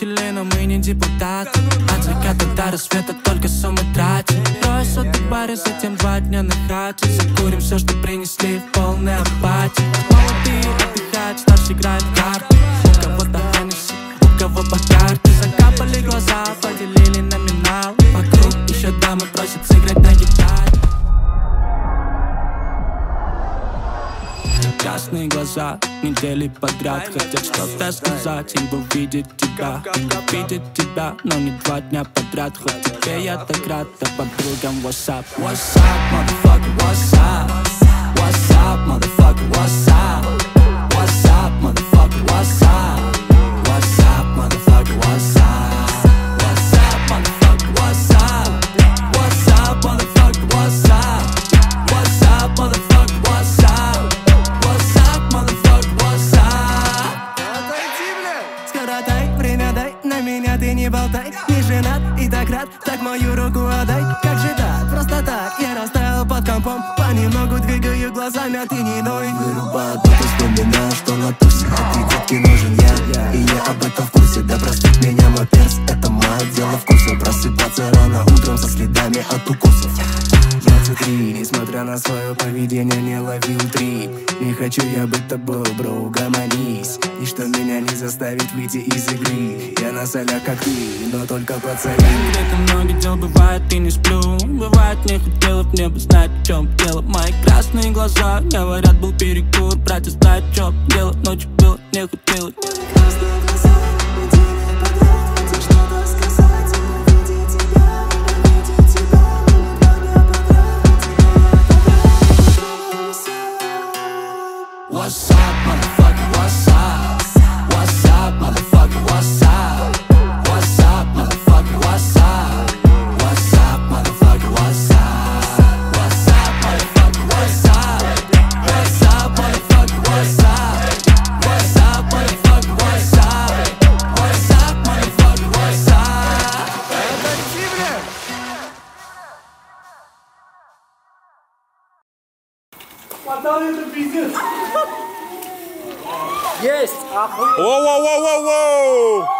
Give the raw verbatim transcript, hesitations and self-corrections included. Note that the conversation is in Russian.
жители, но мы не депутаты. От заката до рассвета только суммы тратим. Трое суток в баре, затем два дня на хате. Закурим все, что принесли в полной апатии. Молодые отдыхают, старшие играют в карты. У кого-то Хеннесси, у кого по карте. Закапали глаза, поделили номинал. Вокруг еще дамы просят сыграть на гитаре. Красные глаза недели подряд хотят что-то сказать, им бы видеть тебя, им бы видеть тебя, но не два дня подряд. Хоть тебе я так рад, а подругам what's up? What's up, motherfucker, what's up? What's up, motherfucker, what's up? What's up, motherfucker, what's up? What's up, motherfucker, what's up? What's up, motherfucker, what's up? What's up, motherfucker, what's up? What's up, motherfucker, what's up? What's up, motherfucker, what's up? Отойди, блядь! Скоротай, время дай, на меня ты не болтай. Не женат и так рад, так мою руку отдай. Как же так, просто так, я растаял под компом. Понемногу двигаю глазами, а ты не ной. Вырубаю, тут вспоминаю, что на тусе. А ты, детки, нужен я, и я об этом в курсе. Да простит меня мой перс, это мое дело вкуса. Просыпаться рано утром со следами от укусов. двадцать три, несмотря на свое поведение, не ловил три. Не хочу я быть тобой, бро, угомонись. Ничто меня не заставит выйти из игры. Я на солях, как ты, но только пацаны. Где-то много дел бывает и не сплю. Бывает не хотелось мне бы знать, в чем дело. Мои красные глаза говорят, был перекур. Братья знают, в чем дело, ночью было не хотелось. Красные глаза, недели подряд хотят что-то сказать. Увидеть тебя, увидеть тебя. Два дня подряд, What's up, motherfucker, what's up? What's up, motherfucker, what's up? What's up, motherfucker, what's up? What's up, motherfucker, what's up? What's up, motherfucker, what's up? What's up, motherfucker, what's up? What's up, motherfucker, what's up? What's up, motherfucker, what's up? Отойди, блядь! Пацаны, это пиздец. Есть! Воу-воу-воу-воу-воу!